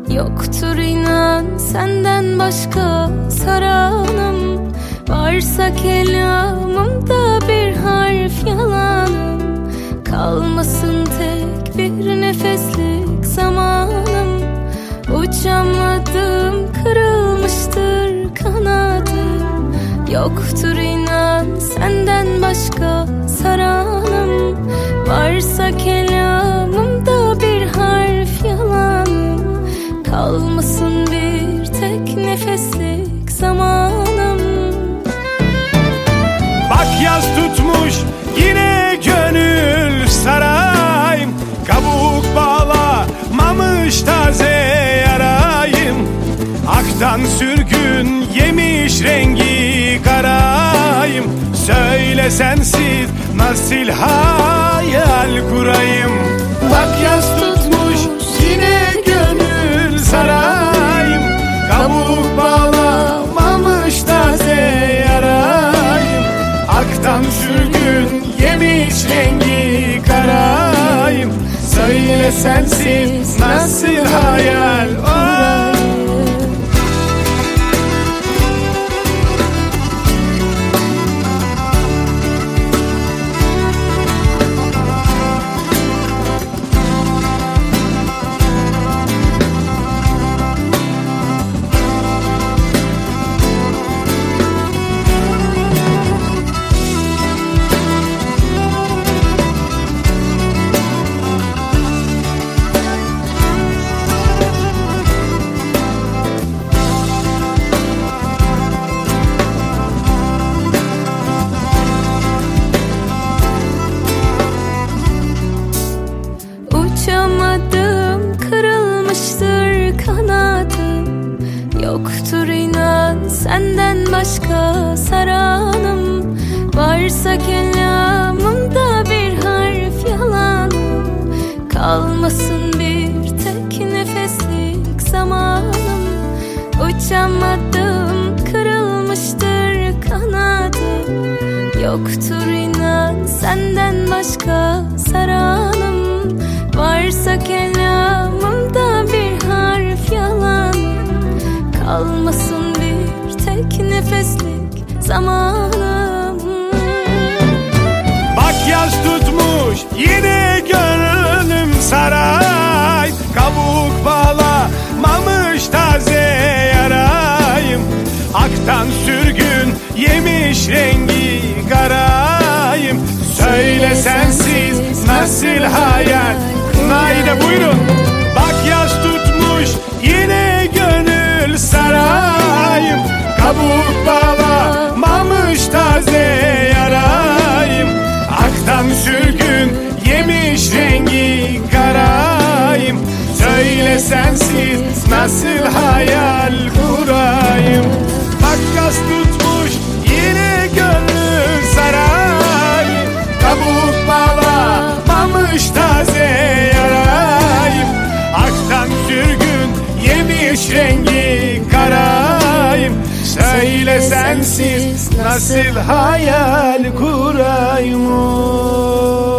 Yoktur inan senden başka saranım. Varsa kelamımda bir harf yalanım. Kalmasın tek bir nefeslik zamanım. Uçamadım, kırılmıştır kanadım. Yoktur inan senden başka saranım. Varsa kelamımda bir harf yalanım. Kalmasın bir tek nefeslik zamanım. Bak yaz tutmuş yine gönül sarayım. Kabuk bağlamamış taze yarayım. Aktan sürgün yemiş rengi karayım. Söyle sensiz nasıl hayal kurayım. Bak yaz tutmuş yine gönül sarayım. Kabuk bağlamamış taze yarayım. Aktan sürgün yemiş rengi karayım. Söyle sensiz nasıl hayal kurayım. Uçamadım, kırılmıştır kanadım. Yoktur inan senden başka saranım. Varsa kelamımda bir harf yalanım. Kalmasın bir tek nefeslik zamanım. Uçamadım, kırılmıştır kanadım. Yoktur inan senden başka saranım. Varsa kelamımda bir harf yalanım. Kalmasın bir tek nefeslik zamanım. Bak yaz tutmuş yine gönlüm saray. Kabuk bağlamamış taze yarayım. Aktan sürgün yemiş rengi karayım. Söyle sensiz nasıl hayal. Naide buyurun. Bak yaz tutmuş yine gönül sarayım. Kabuk bağlamamış taze yarayım. Aktan sürgün yemiş rengi karayım. Söyle sensiz nasıl hayal kurayım. Bak yaz tutmuş yine gönül sarayım. Kabuk bağlamamış taze yarayım. Aktan sürgün yemiş rengi karayım. Söyle sensiz nasıl hayal kurayım.